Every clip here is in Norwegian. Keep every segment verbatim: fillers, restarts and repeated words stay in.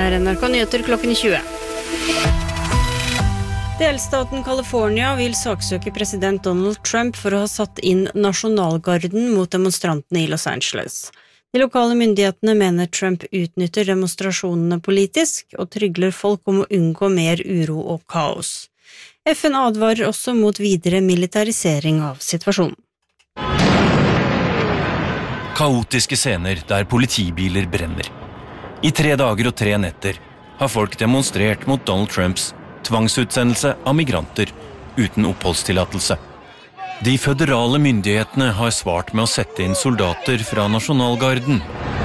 er N R K Nyheter klokken tjue. Delstaten California vil saksøke president Donald Trump for å ha satt inn nasjonalgarden mot demonstrantene i Los Angeles. De lokale myndighetene mener Trump utnytter demonstrasjonene politisk og trygler folk om å unngå mer uro og kaos. F N advarer også mot videre militarisering av situasjonen. Kaotiske scener der politibiler brenner. I tre dager og tre netter har folk demonstrert mot Donald Trumps tvangsutsendelse av migranter uten oppholdstillatelse. De føderale myndighetene har svart med å sette inn soldater fra nasjonalgarden.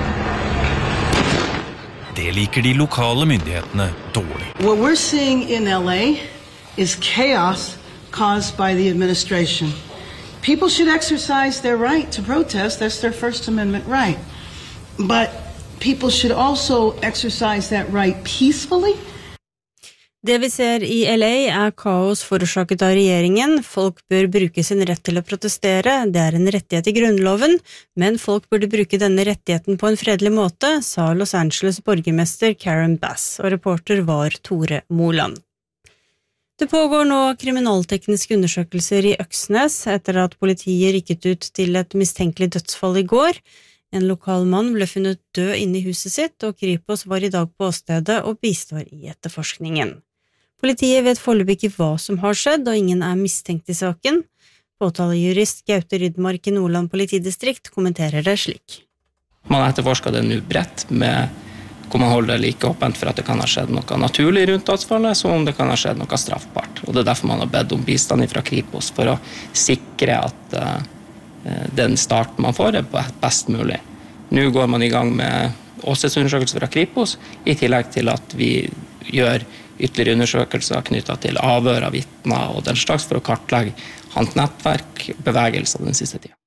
Det liker de lokale myndighetene dårlig. What we're seeing in L A is chaos caused by the administration. People should exercise their right to protest. That's their First Amendment right. But people should also exercise that right peacefully. Det vi ser i L A er kaos forårsaket av regjeringen. Folk bør bruke sin rett til å protestere. Det er en rettighet i grunnloven, men folk burde bruke denne rettigheten på en fredelig måte, sa Los Angeles borgermester Karen Bass, og reporter var Tore Moland. Det pågår nå kriminaltekniske undersøkelser i Øksnes etter at politiet rykket ut til et mistenkelig dødsfall i går. En lokal mann ble funnet død inne i huset sitt, og Kripos var i dag på åstedet og bistår i etterforskningen. Politiet vet foreløpig ikke hva som har skjedd, og ingen er mistenkt i saken. Påtalejurist Gaute Rydmark i Nordland politidistrikt kommenterer det slik. Man etterforsker det nå bredt med hvor man holder det like åpent for at det kan ha skjedd noe naturlig rundt dødsfallet, som om det kan ha skjedd noe straffbart. Og det er derfor man har bedt om bistand fra Kripos, for å sikre at uh, den starten man får er best mulig. Nå går man i gang med åstedsundersøkelser fra Kripos, i tillegg til at vi gjør ytterligere undersøkelser knyttet til avhør av vitner og den slags for å kartlegge hans nettverk, bevegelser den siste tiden.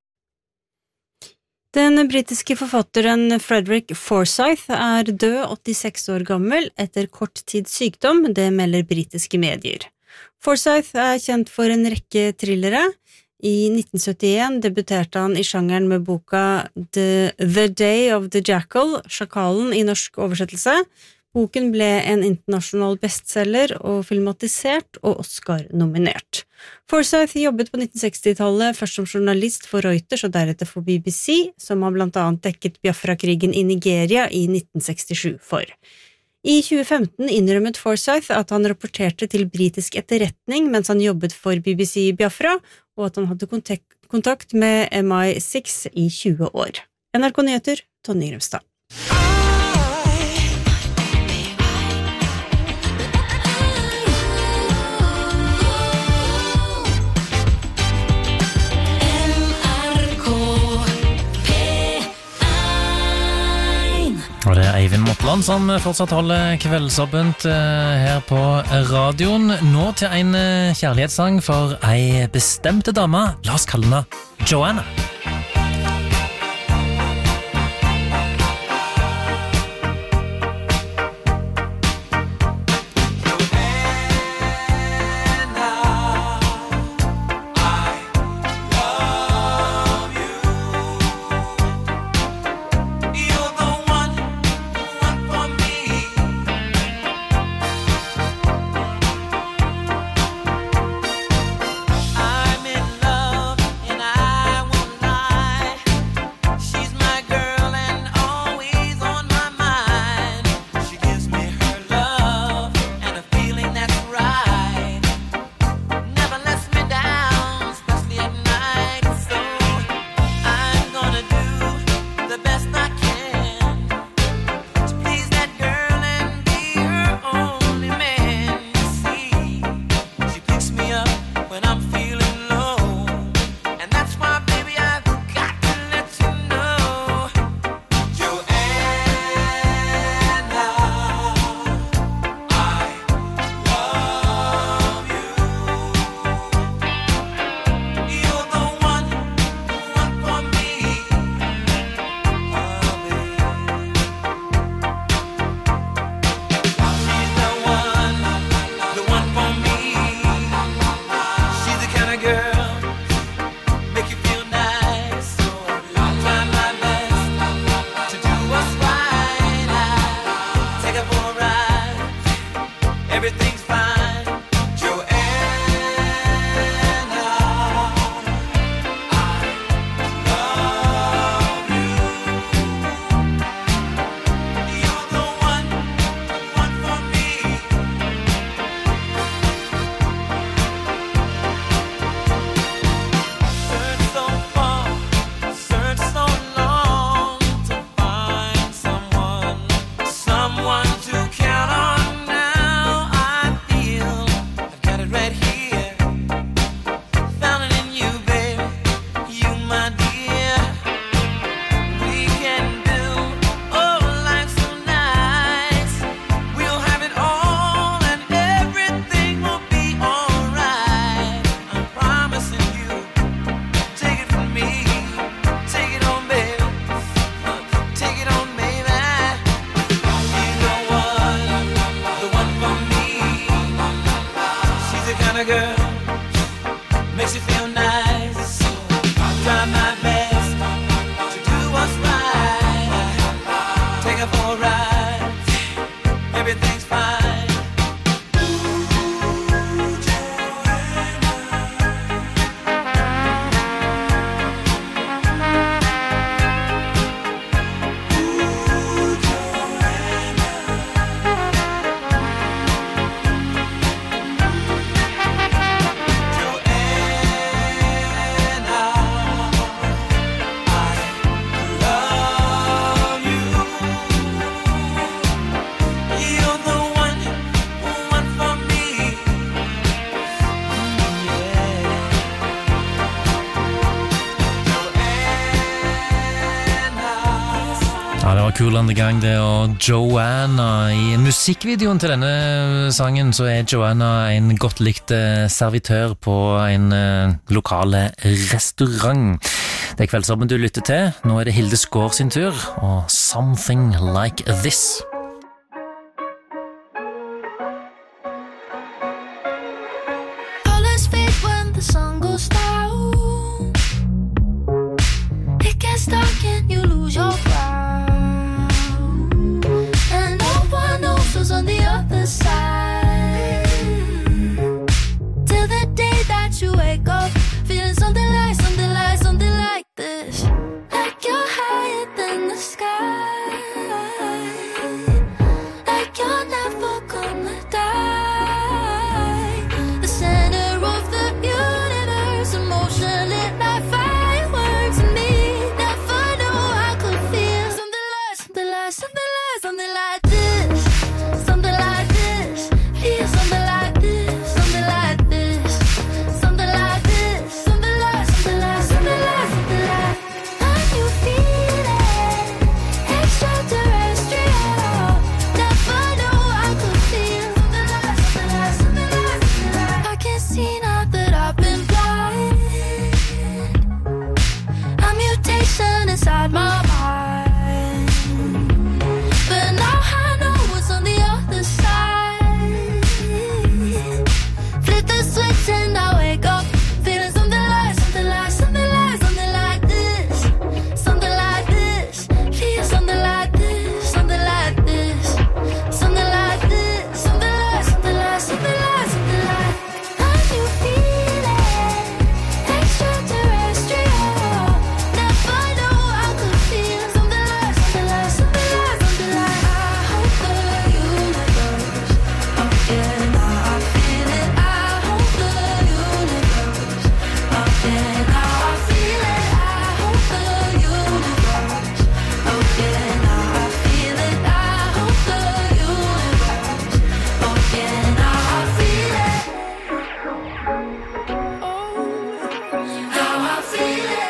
Den britiske forfatteren Frederick Forsyth er død, åttiseks år gammel, etter kort tids sykdom, det melder britiske medier. Forsyth er kjent for en rekke thrillere. I nitten syttien debuterte han i sjangeren med boka The, The Day of the Jackal, Sjakalen i norsk oversettelse. Boken ble en internasjonal bestseller og filmatisert og Oscar-nominert. Forsyth jobbet på nitten sekstitallet først som journalist for Reuters og deretter for B B C, som har blant annet dekket Biafra-krigen i Nigeria i nitten sekstisju for. I tjue femten innrømmet Forsyth at han rapporterte til britisk etterretning mens han jobbet for B B C i Biafra, og at han hadde kontakt med M I seks i tjue år. N R K Nyheter, Tonje Grimstad. Og det er Eivind Motland som fortsatt holder kveldsåpent her på radioen. Nå til en kjærlighetssang for ei bestemte dame. La oss kalle henne Joanna. I'm in love and I var Kool and the Gang det, og Joanna. I musikkvideoen til denne sangen så er Joanna en godt likt servitør på en lokale restaurant. Det er Kveldsåpen du lytter til. Nå er det Hilde Skår sin tur, og Something Like This. The sun goes down. It gets dark and you lose your ground, and no one knows who's on the other side, till the day that you wake up feeling something like, something like, something like this. Like you're higher than the sky, like you're never gonna die. The center of the emotion lit like fireworks, and me never knew I could feel something like, something like, something like, something like this, something like this, feel something like this, something like this, something like this, something like, something like, something like, something like. And you feel it, extraterrestrial. Never knew I could feel something like, something like, something like, something like. I can see now that I've been blind. Inside my mind, but now I know what's on the other side. Flip the switch and I wake up feeling something like, something like, something like, something like this, something like this, feel something like this, something like this, something like this, something like, something like, something like, something like. And you feel it, extraterrestrial. Never know I could feel something like, something like, something like, something like. I hope the universe, oh yeah, now I feel it. I hope the universe, oh yeah, now I feel it. I hope the universe, oh yeah, now I feel it. I hope the universe, oh yeah, now I feel it. Oh, now I feel it.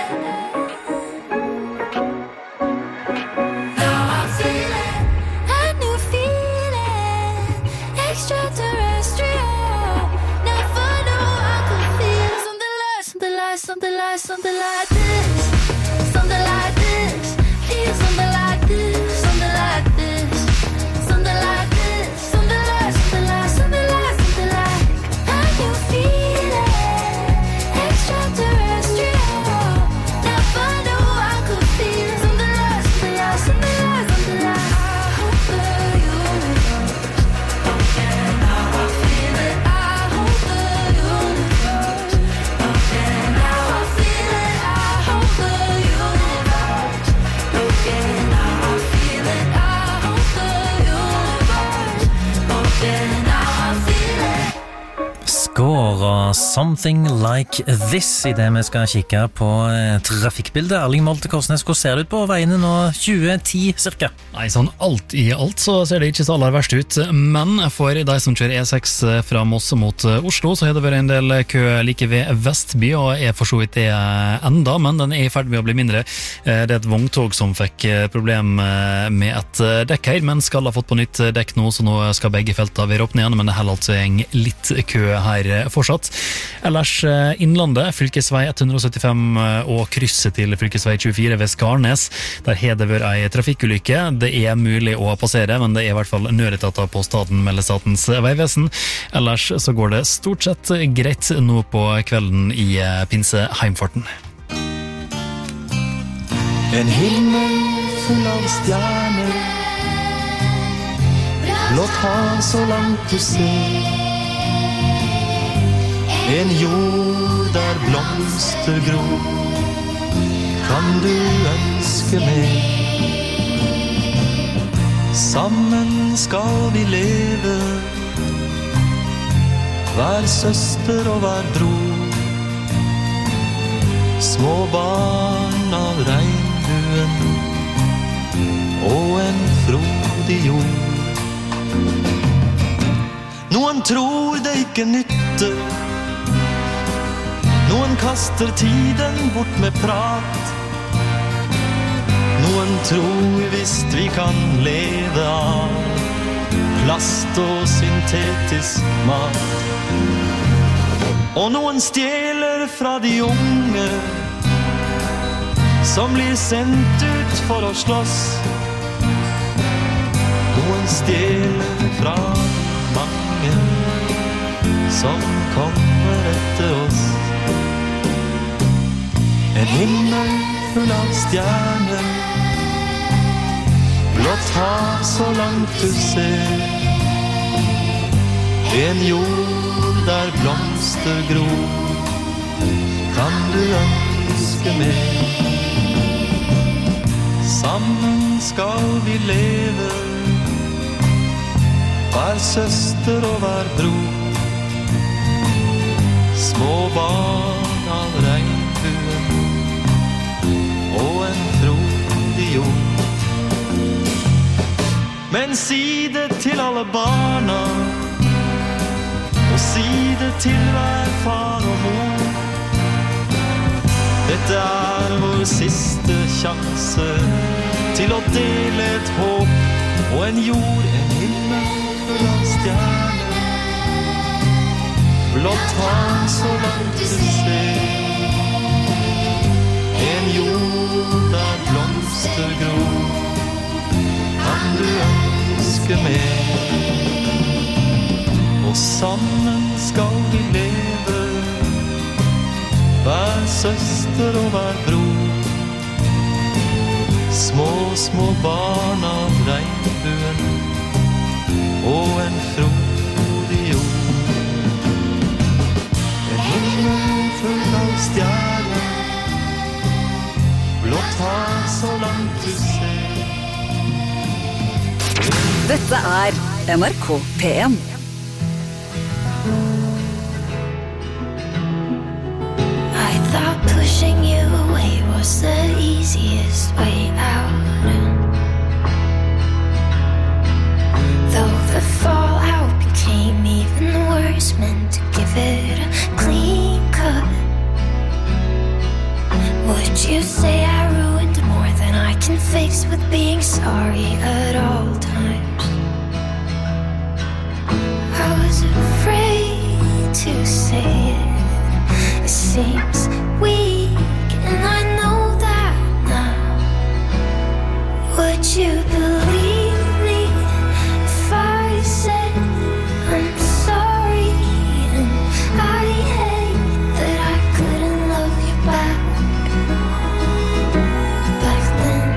Now I feel it. And you feel it, extraterrestrial. Never knew I could feel something like, something like, something like, something like this, something like this, feel something like this, something like this, something like this, something like, something like, something like, something like. And you feel it, extraterrestrial. Never knew I could feel something like, something like, something like, something like. I hope the universe, oh yeah, now I feel it. I hope the universe, oh yeah, now I feel it. I hope the universe, oh yeah, now I feel it. I hope the universe, oh yeah, now I feel it. Skår og Something Like This I det vi skal kikke på trafikkbildet. Erling Molte Korsnes, hvor ser det ut på veiene nå tjue ti cirka? Nei, sånn alt I alt så ser det ikke så aller verst ut, men for de som kjører E seks fra Moss mot Oslo, så har det vært en del kø like ved Vestby, og er for så vidt det enda, men den er I ferd med å bli mindre. Det er et vogntog som fikk problem med et dekk her, men skal ha fått på nytt dekk nå, så nå skal begge feltene være åpne igjen, men det er heller altså en litt kø her fortsatt. Ellers Innlandet, fylkesvei ett hundre syttifem og krysset til fylkesvei tjuefire ved Skarnes. Der har det vært en trafikkulykke. Det er mulig å passere, men det er I hvert fall nødetater på staden, melder Statens vegvesen. Ellers så går det stort sett greit nå på kvelden I pinseheimfarten. En himmel full av stjerner, blått hav så langt du ser, en jord der blomster gror, kan du ønske mer. Sammen skal vi leve, hver søster og hver bror, små barn av regnbuen og en frodig jord. Noen tror det ikke nytter, noen kaster tiden bort med prat, noen tror visst vi kan leve av plast og syntetisk mat. Og noen stjeler fra de unge som blir sendt ut for å slåss. Noen stjeler fra mange som kommer etter oss. En himmel full av stjerner, blått hav så langt du ser, en jord der blomster gror, kan du ønske mer. Sammen skal vi leve, hver søster og hver bror, små barn av regnbuen og en frodig jord. Men si det til alle barna, og si det til hver far og mor. Dette er vår siste sjanse til å dele et håp og en jord, en himmel full av stjerner. Blått hav så langt du ser, en jord der blomster gror, kan du ønske mer. Og sammen skal vi leve, hver søster og hver bror, små, små barn av regnbuen og en frodig jord. En himmel full av stjerner, blått hav så langt du ser. Dette er N R K P en. Pushing you away was the easiest way out. Though the fallout became even worse, meant to give it a clean cut. Would you say I ruined more than I can fix with being sorry at all times? I was afraid to say it. It seems weak, and I know that now. Would you believe me if I said I'm sorry? And I hate that I couldn't love you back back then.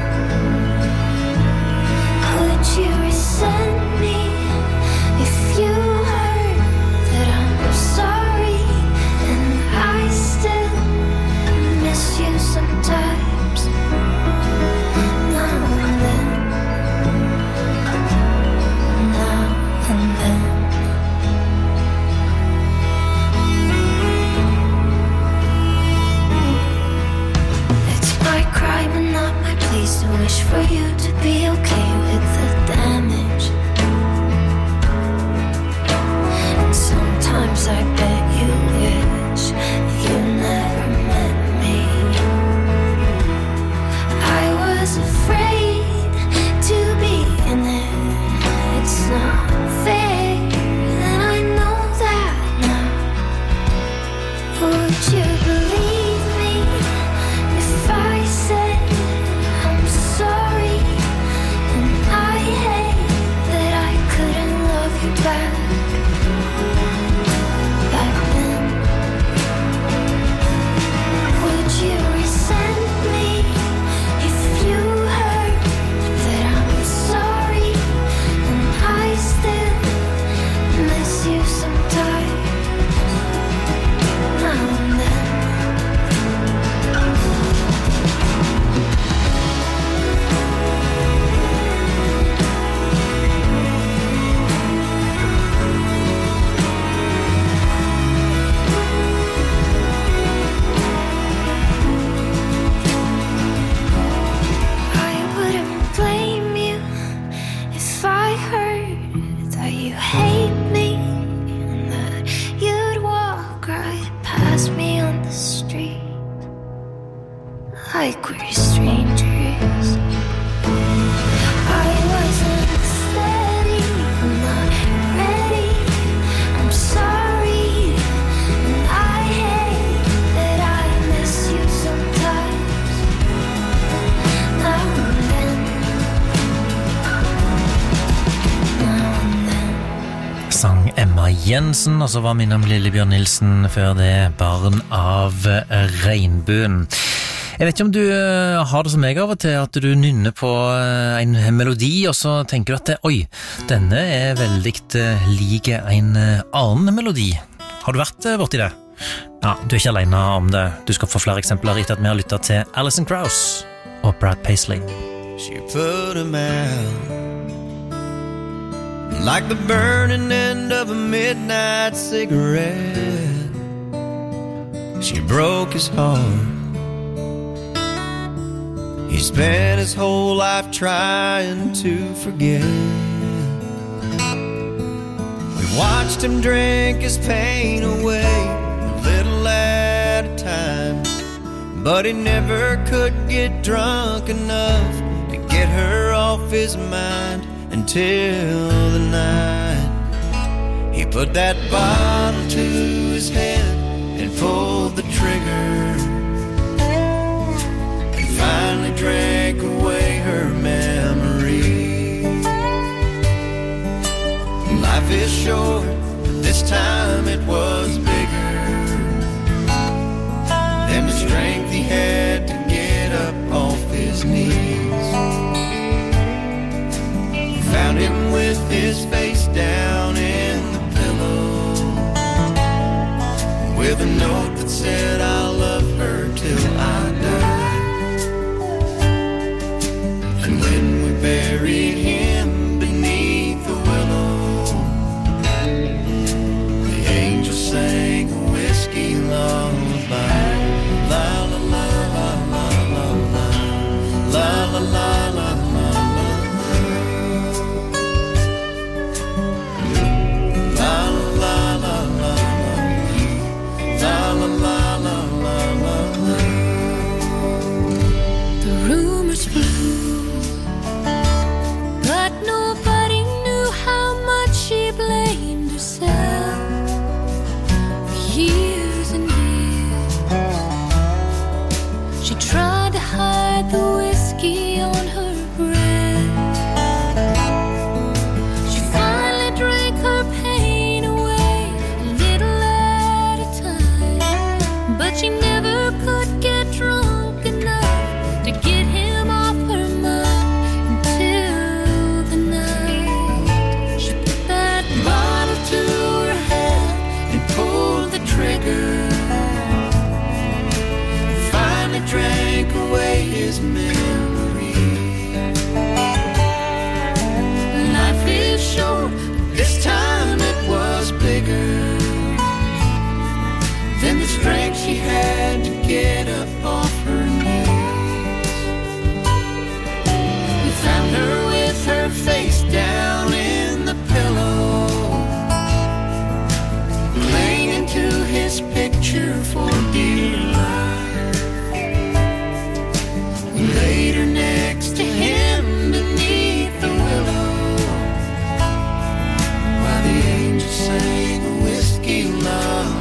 Would you resent me if you heard that I'm sorry? And I still miss you sometimes, now and then, now and then. It's my crime and not my place to wish for you to be okay with the damage. And sometimes I bet you wish you never met me. I was afraid to be in it. It's not fair, and I know that now. Would you believe me if I said I'm sorry? Jensen, og så var vi innom Lillebjørn Nilsen før det, Barn av regnbuen. Jeg vet ikke om du har det som meg av og til, at du nynner på en melodi, og så tenker du at det, oi, denne er veldig lik en annen melodi. Har du vært borti det? Ja, du er ikke alene om det. Du skal få flere eksempler etter at vi har lyttet til Alison Krauss og Brad Paisley. She put him out like the burning end of a midnight cigarette. She broke his heart. He spent his whole life trying to forget. We watched him drink his pain away, a little at a time. But he never could get drunk enough to get her off his mind until the night he put that bottle to his head and pulled the trigger and finally drank away her memory. Life is short, but this time it was bigger than the strength he had to get up off his knees. Found him with his face down in the pillow, with a note that said, I'll love her till I die. And when we buried him beneath the willow, the angel sang a whiskey lullaby. La la la la la la la la la la la. She had to get up off her knees. We found her with her face down in the pillow, clinging to his picture for dear life. We laid her next to him beneath the willow, while the angel sang a whiskey lullaby.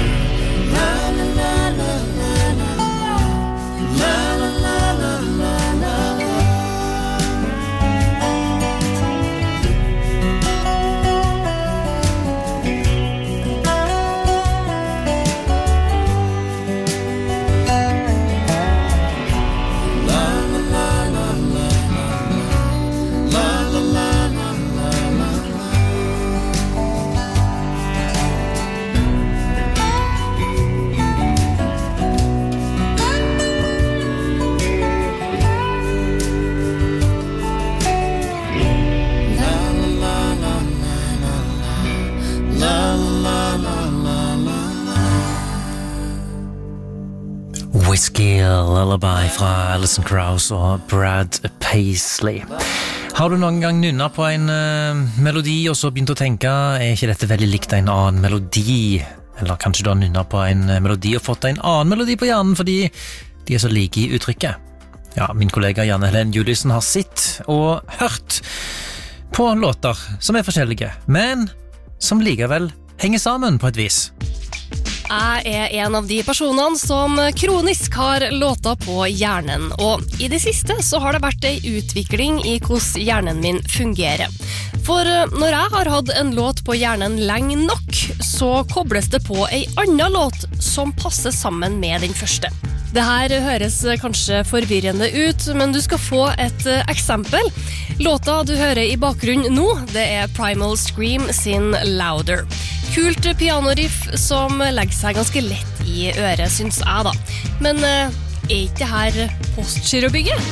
Whiskey Lullaby fra Alison Krauss og Brad Paisley. Har du noen gang nynnet på en uh, melodi og så begynt å tenke, er ikke dette veldig likt en annen melodi? Eller kanskje du har nynnet på en melodi og fått en annen melodi på hjernen fordi de er så like i uttrykket? Ja, min kollega Janne Helen Juliussen har sitt og hørt på låter som er forskjellige, men som likevel henger sammen på et vis. Jeg er en av de personene som kronisk har låta på hjernen, og i det siste så har det vært en utvikling i hvordan hjernen min fungerer. For når jeg har hatt en låt på hjernen lenge nok, så kobles det på en annen låt som passer sammen med den første. Det her høres kanskje forvirrende ut, men du skal få et eksempel. Låta du hører i bakgrunnen nå, det er Primal Scream sin Louder. Kult pianoriff som legger seg ganske lett i øret, synes jeg da. Men er ikke det her Postgirobygget?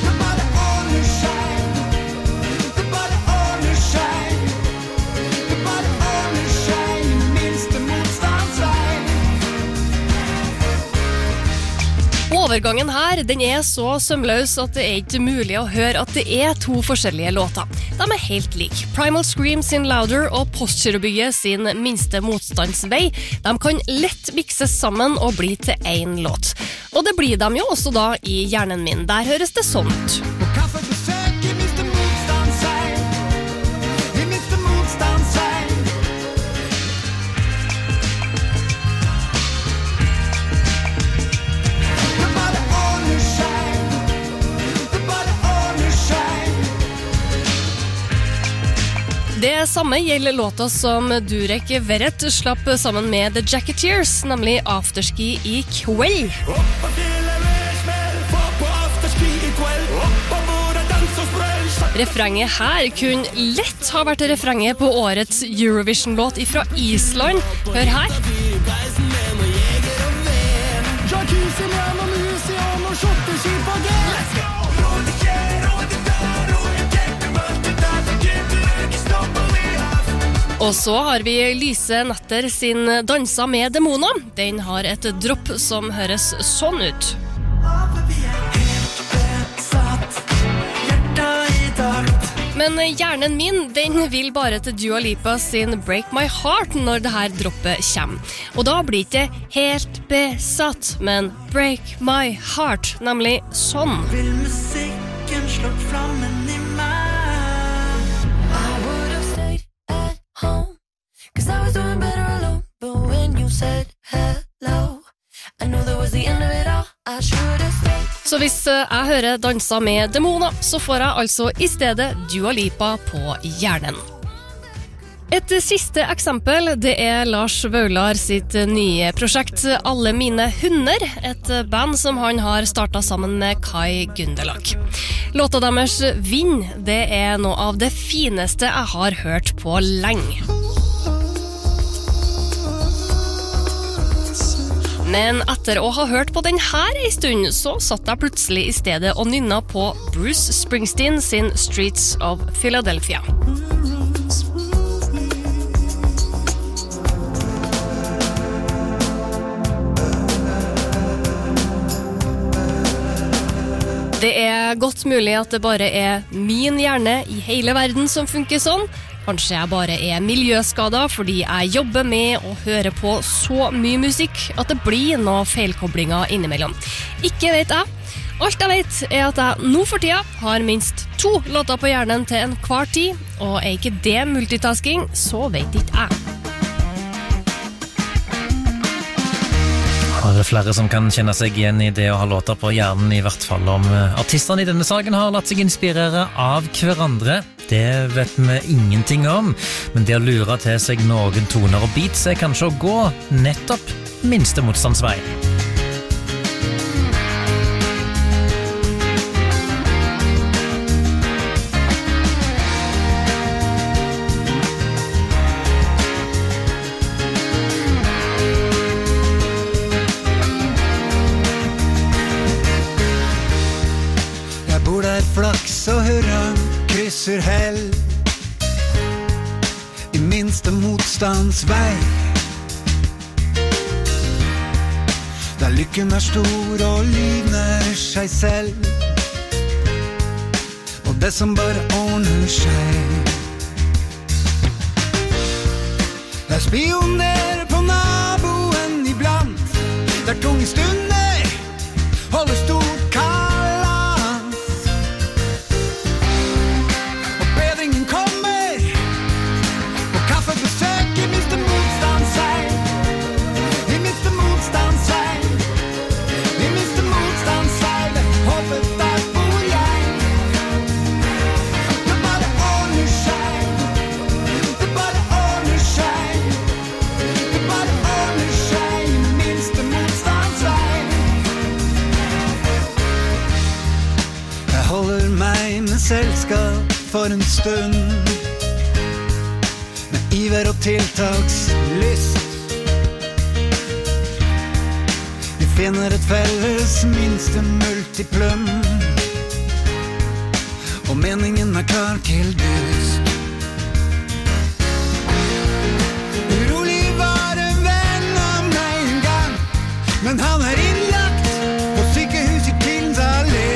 Overgangen her, den er så sømløs at det er ikke mulig å høre at det er to forskjellige låter. De er helt like. Primal Scream sin Louder og Postgirobygget sin Minste motstandsvei, de kan lett mikses sammen og bli til en låt. Og det blir de jo også da i hjernen min. Der høres det sånn ut. Det samme gjelder låta som Durek Verrett slapp sammen med The Jacketeers, nemlig Afterski i kveld. Refrenget her kunne lett ha vært refrenget på årets Eurovision-låt fra Island. Hør her. Og så har vi Lyse Netter sin Dansa med demoner. Den har et dropp som høres sånn ut. Men hjernen min, den vil bare til Dua Lipa sin Break My Heart når det her droppet kommer. Og da blir det ikke helt besatt, men Break My Heart, nemlig sånn. Vil musikken slå flammen i meg? Home, cause I was doing better alone. But when you said hello, I knew that was the end of it all. I should have stayed. Så hvis jeg hører Dansa med demoner, så får jeg altså i stedet Dua Lipa på hjernen. Et siste eksempel, det er Lars Vaular sitt nye prosjekt Alle mine hunder, et band som han har startet sammen med Kai Gundelach. Låta deres Vinn, det er noe av det fineste jeg har hørt på lenge. Men etter å ha hørt på den her en stund, så satt jeg plutselig i stedet og nynnet på Bruce Springsteen sin Streets of Philadelphia. Det er godt mulig at det bare er min hjerne i hele verden som funker sånn. Kanskje jeg bare er miljøskadet fordi jeg jobber med å høre på så mye musikk at det blir noen feilkoblinger innimellom. Ikke vet jeg. Alt jeg vet er at jeg nå for tida har minst to låter på hjernen til en hver tid, og er ikke det multitasking, så vet ikke jeg. Det er flere som kan kjenne seg igjen i det å ha låter på hjernen, i hvert fall om artistene i denne saken har latt seg inspirere av hverandre. Det vet vi ingenting om, men det å lure til seg noen toner og beats er kanskje å gå nettopp minste motstandsvei. Flaks og hurra krysser hell I minste motstandsvei Der lykken er stor og livner seg selv Og det som bare ordner seg Der spionerer på naboen iblant Der tunge stunder holder stort kall Motstandsvei I minste motstandsvei holder meg med selskap for en stund, med iver og tiltakslyst. Vi finner et felles minste multiplum, og meningen er klar til bust. Urolig var en venn av meg en gang, men han er innlagt på sykehus i Pilens allé.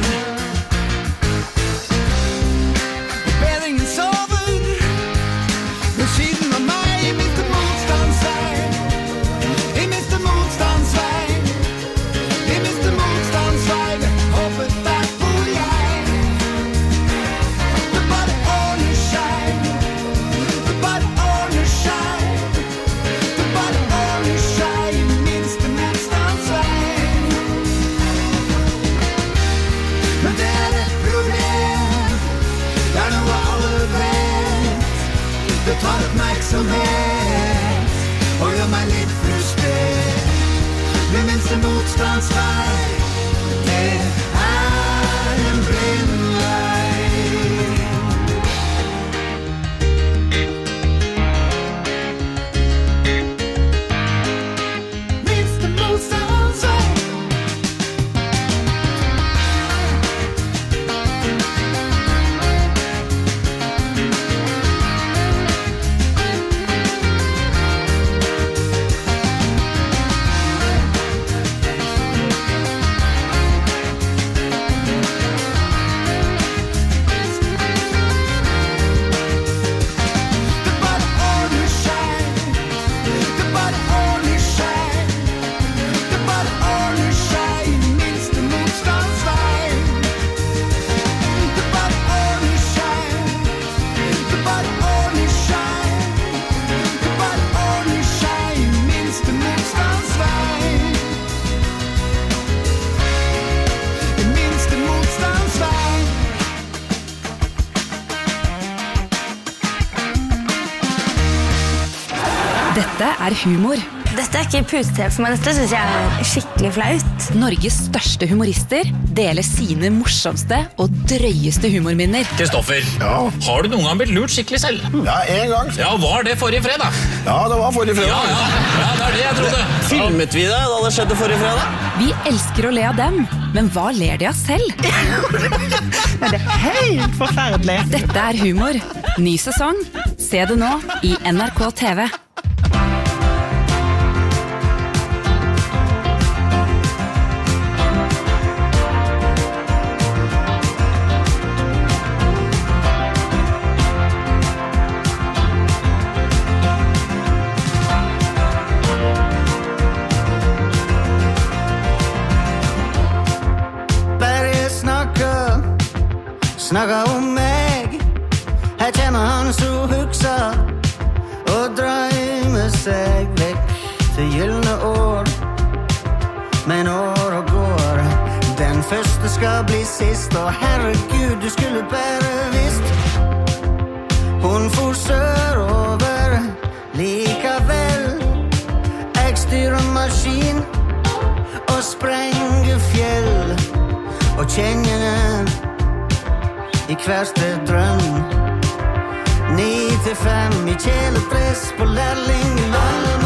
Bedringen sover ved siden av meg i mister motstandsvei, i mister motstandsvei, i mister motstandsvei. Håpet der hvor jeg, det bare ordner seg, det bare ordner seg, det bare ordner seg i minste motstandsvei. Men det er et problem, det er noe alle vet, det tar oppmerksomhet og gjør meg litt frustrert. Min minste motstandsvei, det er en blind vei. Minste motstandsvei. Det bare ordner seg, det bare ordner seg, det bare ordner seg i minste motstandsvei. Det bare ordner seg, det bare ordner seg, det bare ordner seg i minste motstandsvei. I minste motstandsvei. Dette er humor. Dette er ikke putetv for meg, dette synes jeg er skikkelig flaut. Norges største humorister deler sine morsomste og drøyeste humorminner. Kristoffer, har du noen gang blitt lurt skikkelig selv? Ja, en gang. Ja, var det forrige fredag? Ja, det var forrige fredag. Ja, ja, ja, det er det jeg trodde. Filmet vi det da det skjedde forrige fredag? Vi elsker å le av dem, men hva ler de av selv? Det er helt forferdelig. Dette er humor. Ny sesong. Se det nå i N R K T V. Bare snakker, snakker om meg. Her kommer han så huksa og drømmer seg vekk til gyllene år. Men år og går, den første skal bli sist. Og herregud, du skulle bare visst. Hun for sørover likevel. Jeg styrer maskin og sprenger fjell. Og kjenner den i hverste drøm. Ni til fem i kjeledress på lærlinglønn.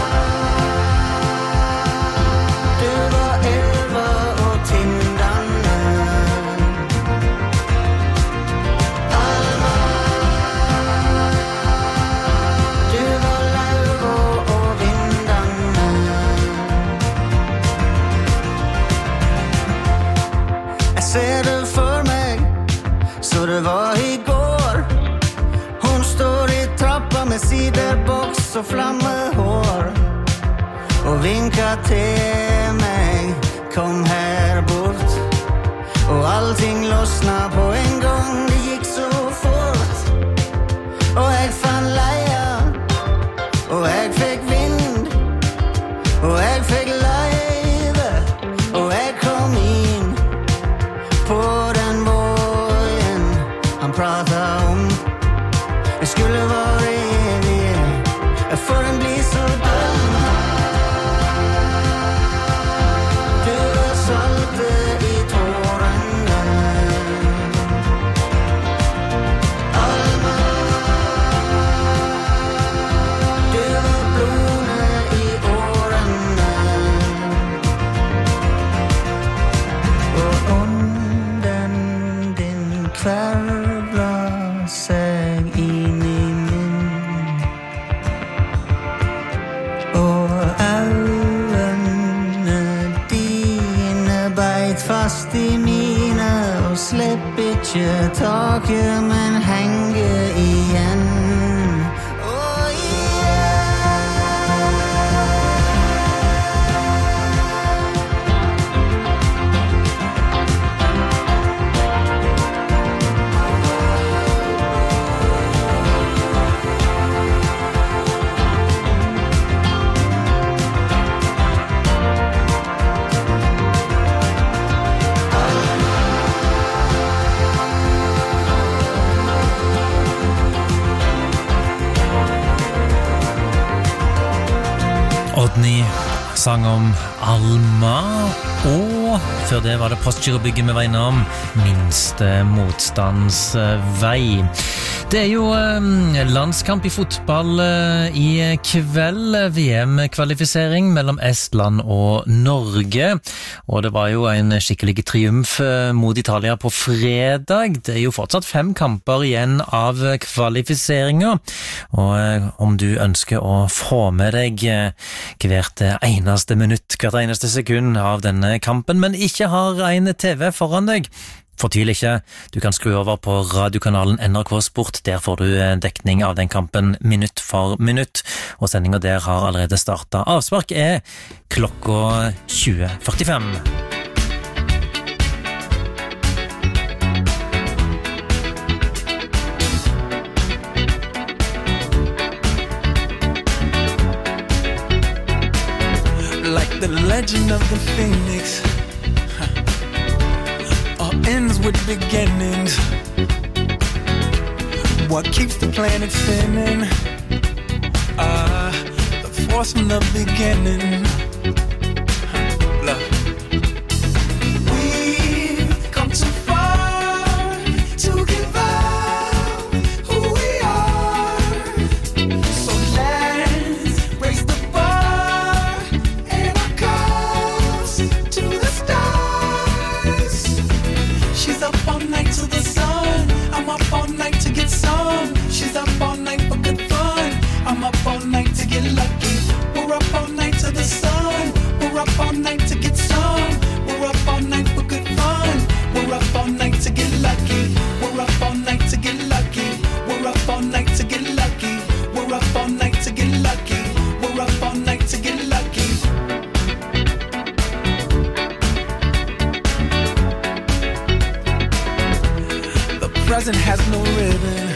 Du var elva og tindane. Alma, du var lauva og vindane. Jeg ser det for meg, så det var i går. Hun står i trappa med siderboks og flammehår og vinker til meg, kom her bort. Og allting losna på en gang, det gikk så fort. Og jeg fann leia, og jeg fikk vind, og jeg fikk leive, og jeg kom inn på den vågen han pratet om. Jeg skulle være evig, for den blir så døm. Du var salte i tårene. tverrbla seg inn i min. Og øynene dine beit fast i mine, og slipp ikke taket, men henger igjen. Odny sang om Alma, og før det var det Postgirobygget med veien om minste motstands vei. Det er jo eh, landskamp i fotball eh, i kveld, V M-kvalifisering mellom Estland og Norge, og det var jo en skikkelig triumf eh, mot Italia på fredag. Det er jo fortsatt fem kamper igjen av kvalifiseringer, og eh, om du ønsker å få med deg eh, hvert eneste minutt, hvert eneste sekund av denne kampen, men ikke har en T V foran deg, fortvil ikke, du kan skru over på radiokanalen N R K Sport, der får du dekning av den kampen minutt for minutt, og sendingen der har allerede startet. Avspark er klokka tjue førtifem. Like the legend of the phoenix, ends with beginnings. What keeps the planet spinning? Ah, uh, the force from the beginning. Love. We've come too far to give up who we are. So let's raise the bar and our cups to the stars. She's up all night to the sun, I'm up all night to get some. She's up all night for good fun, I'm up all night to get lucky. We're up all night to the sun, we're up all night to get some. We're up all night for good fun, we're up all night to get lucky. We're up all night to get lucky, we're up all night to get lucky. We're up all night to get lucky, we're up all night to get lucky. Present has no ribbon,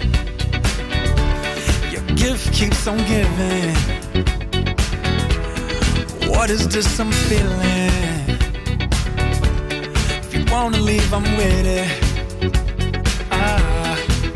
your gift keeps on giving. What is this I'm feeling? If you wanna leave, I'm with it. Ah.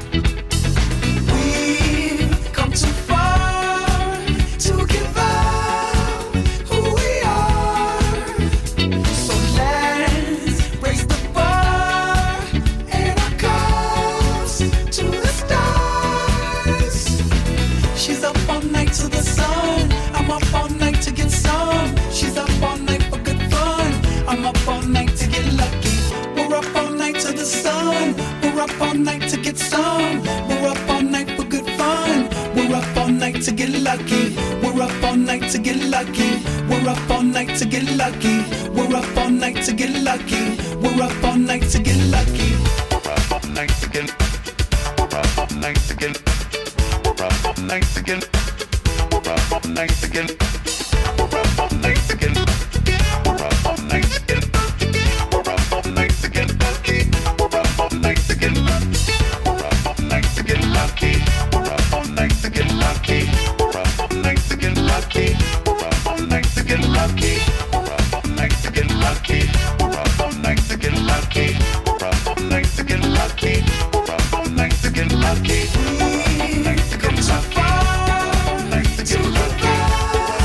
We've come too far to give up who we are. So let's raise the bar and our cups to the stars. She's up all night to the sun, I'm up all night to get some. She's up all night for good fun, I'm up all night to get lucky. We're up all night to the sun, we're up all night to get some. We're up all night for good fun, we're up all night to get lucky. We're up all night to get lucky, we're up all night to get lucky. We're up all night to get lucky, we're up all night to get lucky. We're up all night to get, we're up all night to get, we're up all night to get, we're up all night to get, we're up all night to get, we're up all night to get, we're up all night to get lucky. We're up all night to get lucky, we're up all night to get lucky. We're up all night to get lucky, we're up all night to get lucky. We're up all night to get lucky, we're up all night to get lucky. We're up all night to get lucky, we're up all night to get lucky. We're up all night to get lucky, we're up all night to get lucky. We're up all night to get lucky.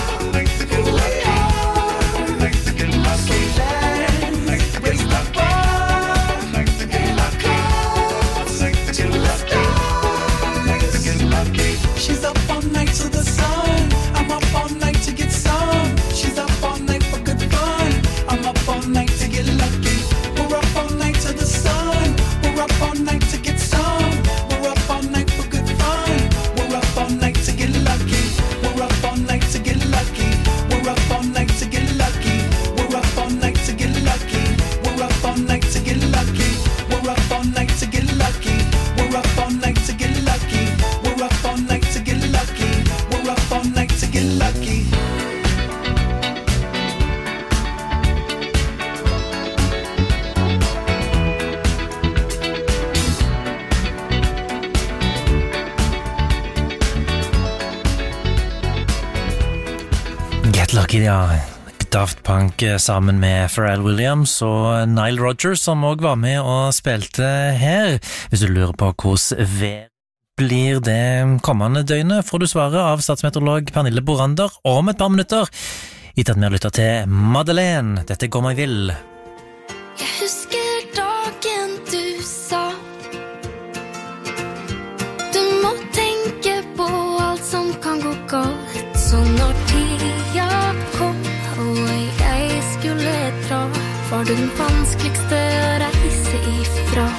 Kid, ja. Daft Punk sammen med Pharrell Williams og Nile Rodgers, som også var med og spilte her. Hvis du lurer på hvordan vær blir det kommende døgnet, får du svaret av statsmeteorolog Pernille Borander om et par minutter. Etter at vi har lyttet til Madeleine. Dette går meg vill. Jeg husker dagen du sa du må tenke på alt som kan gå galt. Så når tida kom og jeg skulle dra, var du den vanskeligste å reise ifra.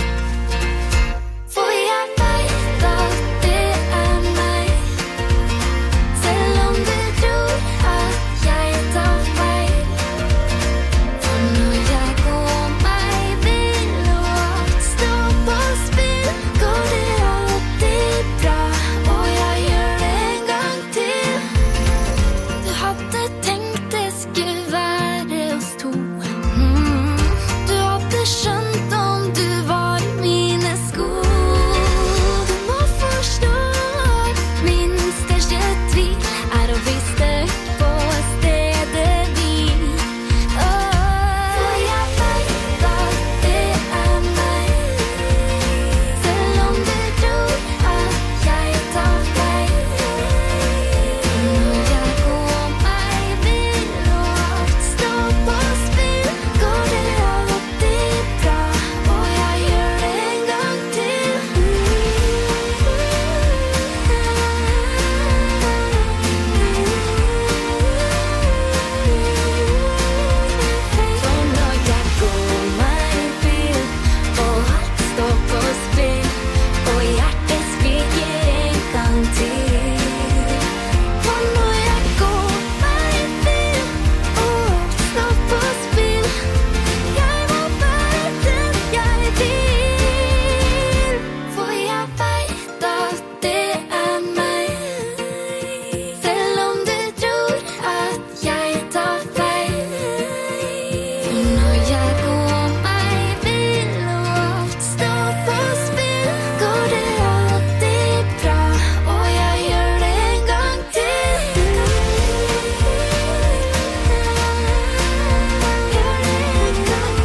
For jeg vet at det er meg, selv om du tror at jeg tar feil. For når jeg går meg vill og alt står på spill, går det alltid bra, og jeg gjør det en gang til. Du hadde tenkt det skulle være oss to. Mm. Du hadde skjønt om du var i mine sko. Du må forstå at min største tvil er å bli støtt på stedet hvil. For jeg vet at det er meg, selv om du tror at jeg tar feil. Når jeg går meg vill og alt står på spill, går det alltid bra, og jeg gjør det en gang til. For når jeg går meg vill og alt står på spill, og hjertet skriker en gang til. For når jeg går meg vill og alt står på spill, jeg må være den jeg vil. For jeg vet at det er meg, selv om du tror at jeg tar feil. For når jeg går meg vill og alt står på spill, går det alltid bra, og jeg gjør det en gang til. Gjør det en gang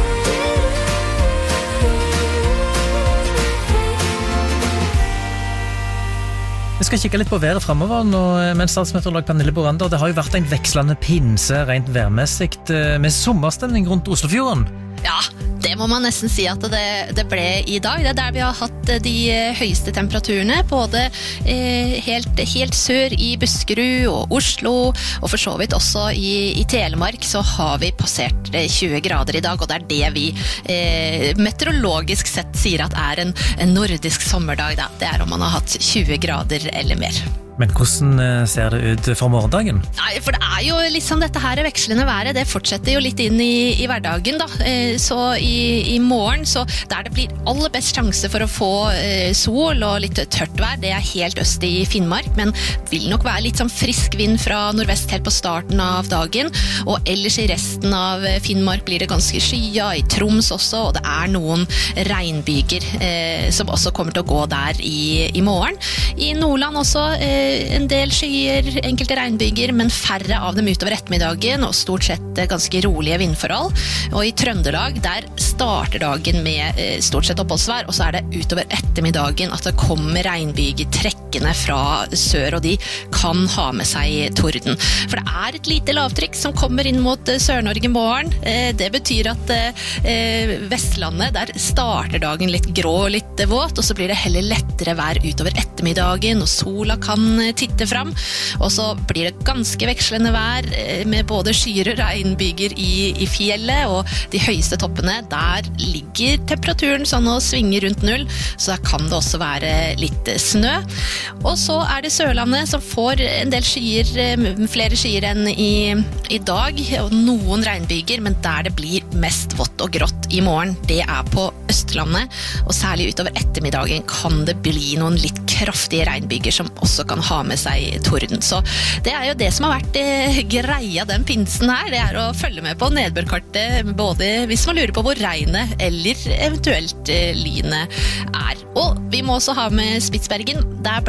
Vi skal kikke litt på været fremover nå, men statsmeteorolog Pernille Borander, det har jo vært en vekslende pinse rent værmessigt eh, med sommerstemning rundt Oslofjorden. Ja, det må man nesten si at det, det ble i dag. Det er der vi har hatt de høyeste temperaturene, både eh, helt, helt sør i Buskerud og Oslo, og for så vidt også i, i Telemark så har vi passert eh, tjue grader i dag, og det er det vi eh, meteorologisk sett sier at er en, en nordisk sommerdag. Da. Det er om man har hatt tjue grader eller mer. Men hvordan eh, ser det ut for morgendagen? Nei, for det er jo liksom dette her vekslende været, det fortsetter jo litt inn i, i hverdagen da. Eh, så i, i morgen, så der det blir aller best sjanse for å få eh, sol og litt tørt vær, det er helt øst i Finnmark, men vil nok være litt sånn frisk vind fra nordvest helt på starten av dagen, og ellers i resten av Finnmark blir det ganske skya, i Troms også, og det er noen regnbyger eh, som også kommer til å gå der i, i morgen. I Nordland også, eh, en del skyer, enkelte regnbyger, men færre av dem utover ettermiddagen, og stort sett ganske rolige vindforhold. Og i Trøndelag, der starter dagen med eh, stort sett oppholdsvær, og så er det utover ettermiddagen at det kommer regnbyger trekkende fra sør, og de kan ha med seg torden. For det er et lite lavtrykk som kommer inn mot eh, Sør-Norge i morgen. Eh, det betyr at eh, Vestlandet, der starter dagen litt grå og litt våt, og så blir det heller lettere vær utover ettermiddagen, og sola kan titte fram, og så blir det ganske vekslende vær med både skyer og regnbyger i, i fjellet, og de høyeste toppene, der ligger temperaturen sånn og svinger rundt null, så der kan det også være litt snø. Og så er det Sørlandet som får en del skyer, flere skyer enn i, i dag, og noen regnbyger, men der det blir mest vått og grått i morgen, det er på Østlandet, og særlig utover ettermiddagen kan det bli noen litt kraftige regnbyger som også kan ha med seg torden. Så det er jo det som har vært eh, greia den pinsen her, det er å følge med på nedbørkartet, både hvis man lurer på hvor regnet eller eventuelt eh, lynet er. Og vi må også ha med Spitsbergen. Der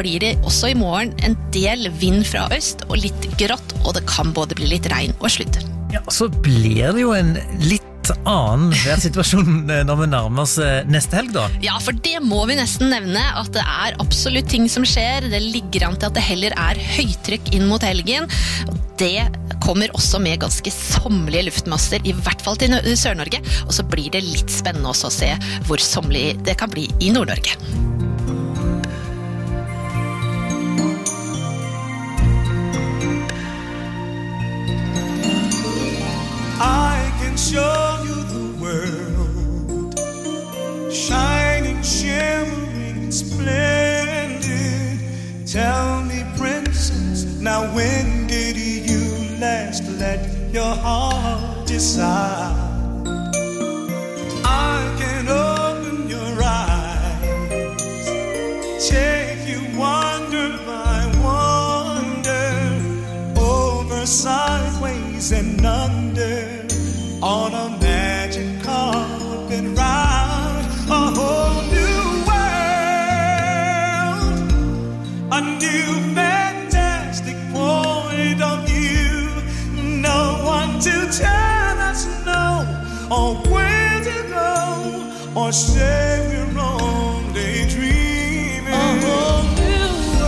blir det også i morgen en del vind fra øst og litt grått, og det kan både bli litt regn og sludd. Ja, så blir det jo en litt annen værsituasjon når vi nærmer oss neste helg da. Ja, for det må vi nesten nevne, at det er absolutt ting som skjer. Det ligger an til at det heller er høytrykk inn mot helgen, og det kommer også med ganske sommelige luftmasser, i hvert fall til Sør-Norge, og så blir det litt spennende også å se hvor sommelig det kan bli i Nord-Norge. I can show you the world, shining, shimmering, splendid. Tell me, princess, now when did you last let your heart decide? I can open your eyes, take you wonder by wonder, over, sideways and under, on a magic carpet ride, a whole new world, a new fantastic point of view. No one to tell us no, or where to go, or say we're only dreaming. A whole new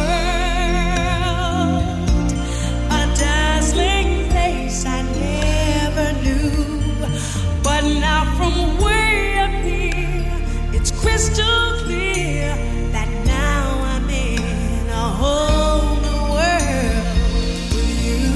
world, a dazzling place I never knew. But now from way up here, it's crystal clear that now I'm in a whole new world with you.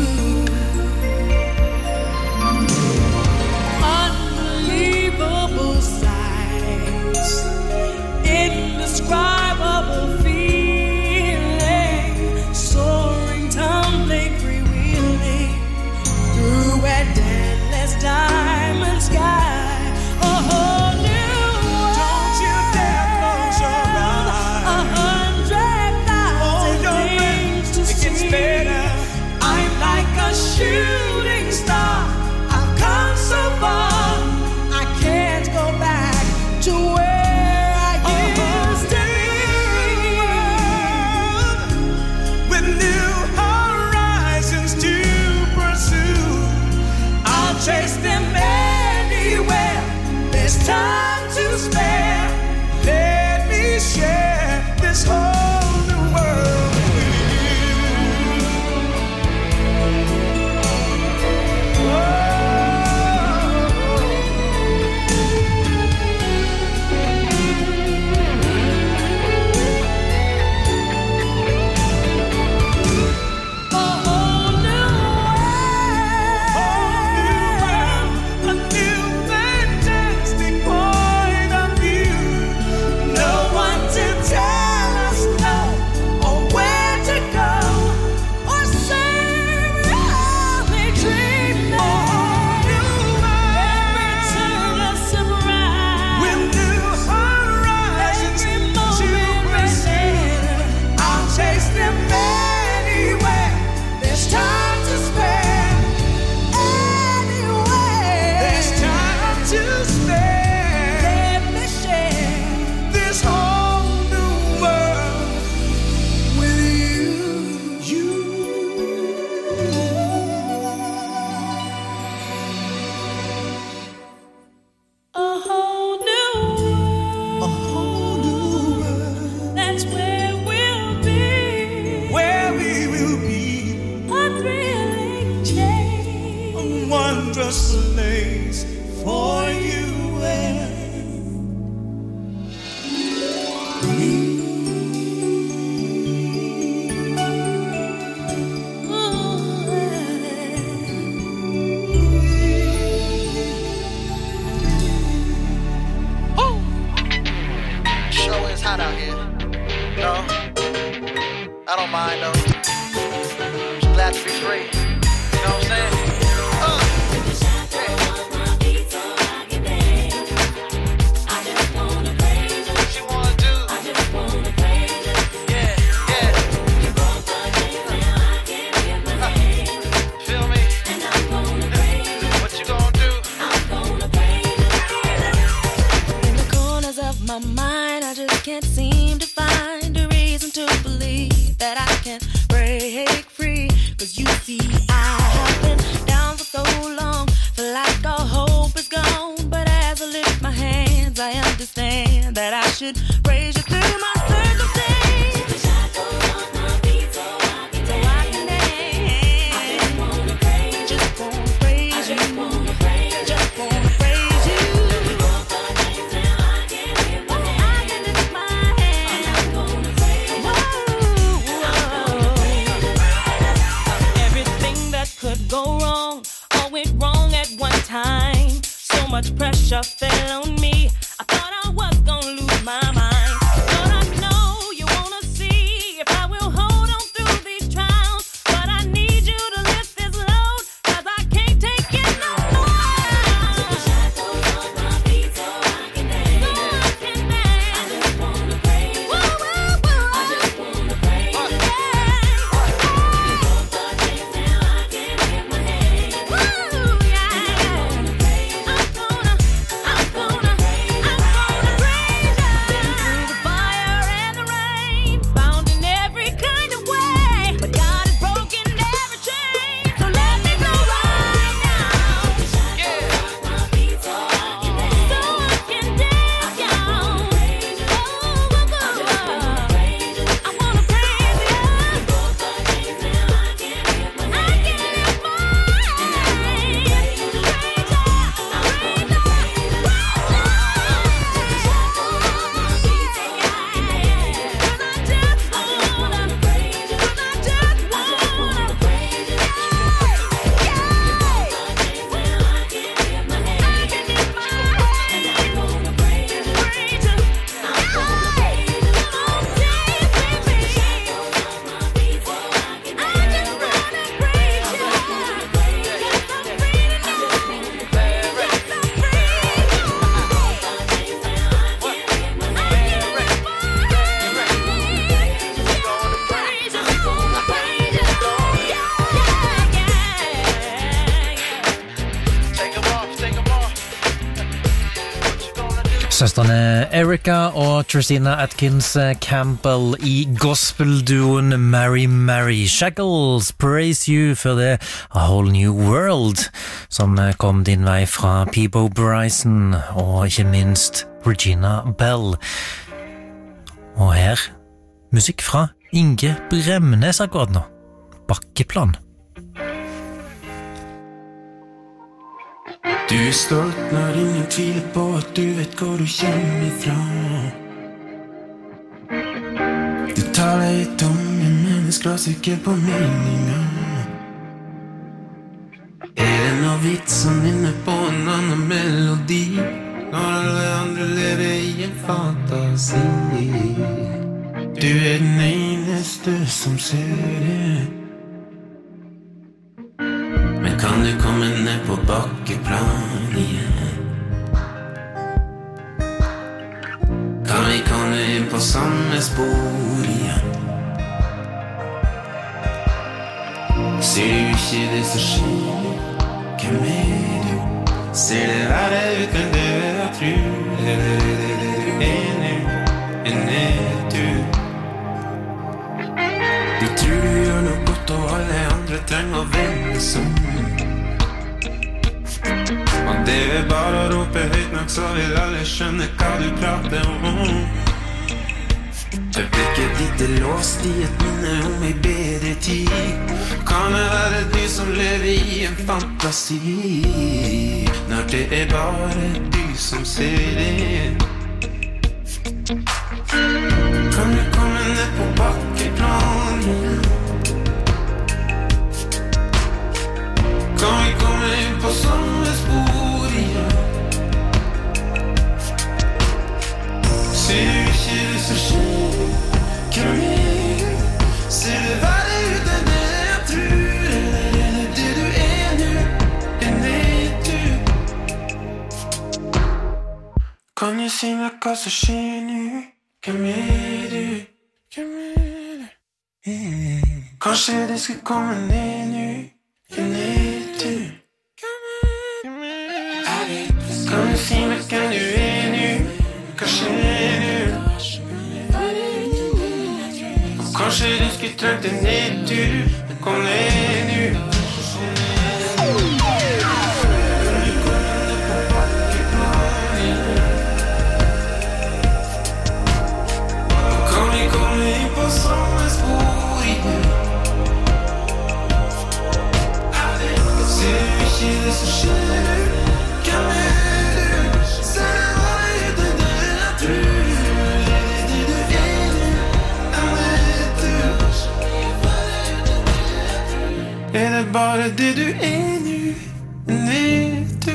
Unbelievable sights, indescribable feeling, soaring, tumbling, freewheeling through a endless diamond sky. A whole new world. Don't you dare close your eyes. A hundred thousand things to see. It gets better. I'm like a shooting star. I've come so far. I can't go back to where I used to be. With new horizons to pursue, I'll chase them anywhere. There's time to spare. Let me share this whole new world with you. A whole new world, a new fantastic point of view. No one to tell us no, or where to go, or say we're only dreaming. A whole new world, every turn a surprise, with new horizons to pursue. I'll chase them anywhere. There's time to spare. Anywhere. There's time to spare. Let me share this whole new world with you. You. A whole new world. A whole new world. That's where we'll be. Where we will be. A thrilling change. A wondrous place for you and me. Sure is hot out here. No, I don't mind though. Just glad to be free. You know what I'm saying? Uh, yeah. What you wanna do? Yeah, yeah. Uh, feel me? What you gonna do? In the corners of my mind, I just can't seem to find a reason to believe can break free. Cause you see, I have been down for so long, feel like all hope is gone. But as I lift my hands, I understand that I should praise you through my circumstance. Time. So much pressure fell on me. I thought I was gonna lose my mind. But I know you wanna see if I will hold on through these trials. But I need you to lift this load, cause I can't take it no more. Take the shackles off my feet so I can dance. So I can dance. I just wanna praise you. Whoa, whoa, whoa. I just wanna praise you. You broke the chains, now I can lift my hands. Woo, yeah. Søstrene Erica og Tristina Atkins Campbell i gospelduoen Mary Mary. Shackles, Praise You, før det A Whole New World, som kom din vei fra Peabo Bryson og ikke minst Regina Bell. Og her, musikk fra Inge Bremnes akkurat nå. Bakkeplan. Du er stolt når ingen tviler på at du vet hvor du kommer ifra. Du taler i tomme, men er skråsikker på meningen. Er det noe vits som inne på en annen melodi, når alle andre lever i en fantasi? Du er den eneste som ser det. Men kan du komme ned på bakkeplan igjen? Kan vi komme inn på samme spor igjen? Ser du ikke det som skjer? Hvem er du? Ser det verre ut enn det jeg tror? Eller er det det du er nå? En nedtur? Du tror du gjør noe godt, og alle andre trenger å vende sammen. Og det er bare å rope høyt nok, så vil alle skjønne hva du prater om. For blikket ditt er låst i et minne om en bedre tid. Kan det være du som lever i en fantasi, når det er bare du som ser det? Kan du komme ned på bakkeplan igjen? Kan vi komme inn på samme spor igjen? Ser du ikke det som skjer? Hvem er du? Ser det verre ut enn det jeg tror? Eller er det det du er nå? En nedtur? Kan du si meg hva som skjer nå? Hvem er du? Hvem er du? Kanskje det skal komme ned nå? En nedtur? Kan du si meg hvem du er nå? Hva skjer nå? Og kanskje du skulle trengt en nedtur, men kom ned nu. Kan vi komme inn på samme spor igjen? Ser du ikke det som skjer? Hvem er du? Ser du hva er det du jeg tror? Er det det du er du? Jeg vet du. Er det bare det du er nu? Vet du?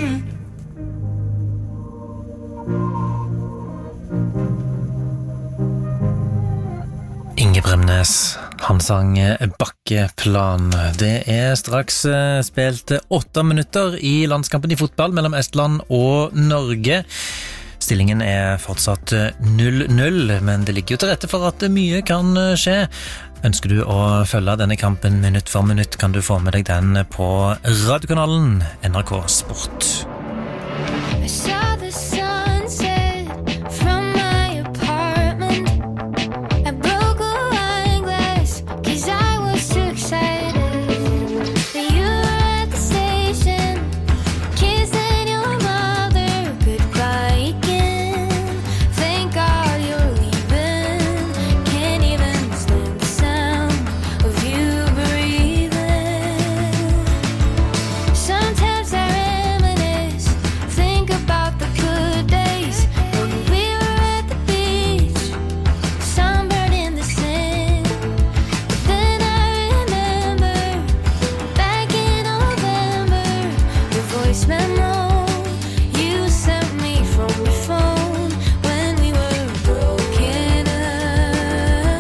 Inge Bremnes, han sang Bakkeplan. Det er straks eh, spilt åtte minutter i landskampen i fotball mellom Estland og Norge. Stillingen er fortsatt null null, men det ligger jo til rette for at mye kan skje. Ønsker du å følge denne kampen minutt for minutt, kan du få med deg den på radiokanalen N R K Sport. I saw the sunset from my apartment. I broke a wine glass 'cause I was too excited. You were at the station, kissing your mother goodbye again. Thank God you're leaving. Can't even stand the sound of you breathing. Sometimes I reminisce, think about the good days when we were at the beach, sunburned in the sand. But then I remember back in November, your voice memo you sent me from your phone when we were broken up.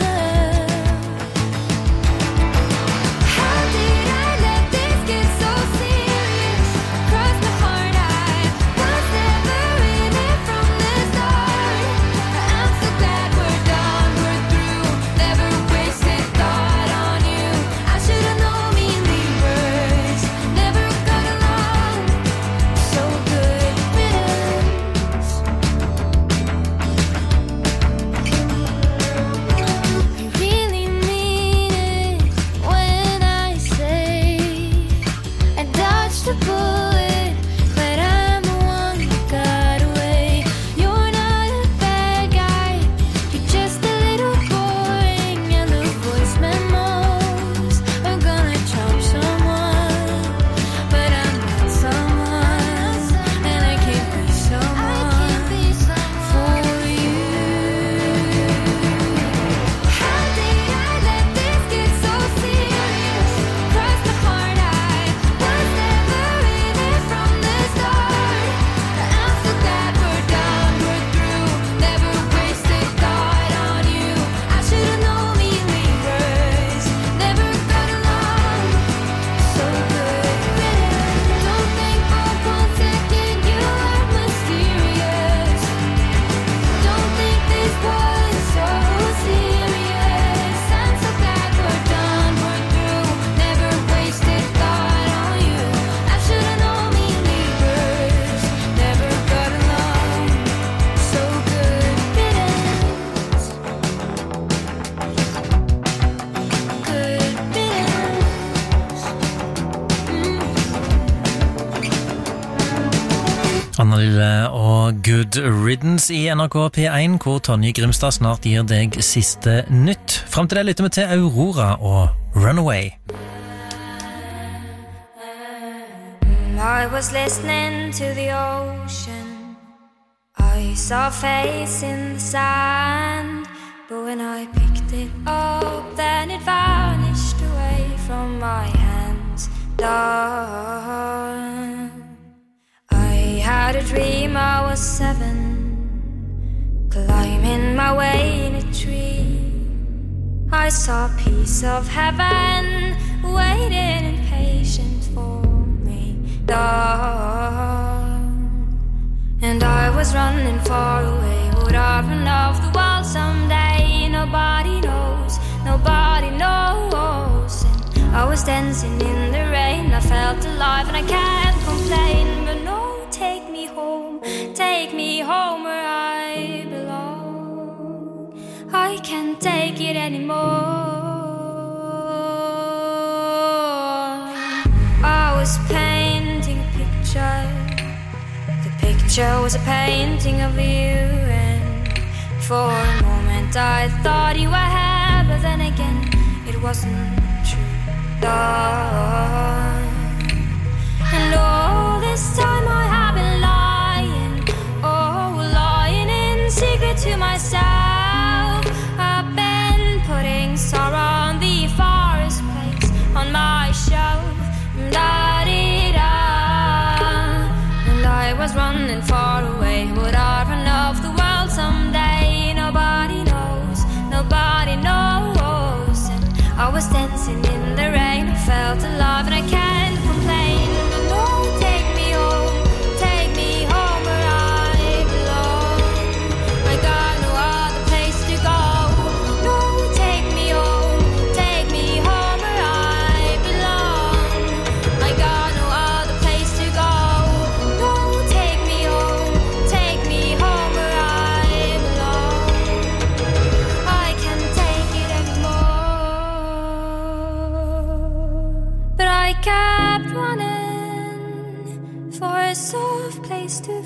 How did I let this get so serious? Cross my heart, I was never in it from the start. I'm so glad we're done, we're through. Never wasted thought on you. I should've known meanly words never got along. So good riddance. I really mean it when I say I dodged a bullet, but I'm the one who got away. You're not a bad guy, you're just a little boring, and the voice memos are gonna trump someone, but I'm not someone, and I can't be someone for you. How did I let this get so serious? Cross my heart, I was never in it from the start. I'm so glad we're done, we're through. Never wasted thought on you. I should've known meanly words never got along. So good riddance. Don't think for one second you are mysterious. Don't think this was so serious. I'm so glad we're done, we're through. Never wasted thought on you. I should've known meanly words never got along. So good riddance. Good Anna Lille og Good Riddance i N R K P én, hvor Tonje Grimstad snart gir deg siste nytt. Frem til det lytter vi til Aurora og Runaway. I was listening to the ocean. I saw a face in the sand. But when I picked it up, then it vanished away from my hands. Done. I had a dream I was seven, climbing my way in a tree. I saw a piece of heaven waiting impatient for me. Done. And I was running far away. Would I run off the wall someday? Nobody knows, nobody knows. And I was dancing in the rain. I felt alive and I can't complain. But no, take me home, take me home where I belong. I can't take it anymore. chose a painting of you, and for a moment I thought you were here, but then again it wasn't true. Love. And all this time I have been lying, oh, lying in secret to myself. I've been putting sorrow on the forest place on my shelf. Da-dee-da. And I was running far away. Would I run off the world someday? Nobody knows, nobody knows. And I was dancing in the rain. I felt alive and I can't complain. No, take me home, take me home where I belong. I got no other place to go. No, take me home, take me home where I belong. I got no other place to go. No, take me home, take me home where I belong. I can't take it anymore. But I kept running for a soft place to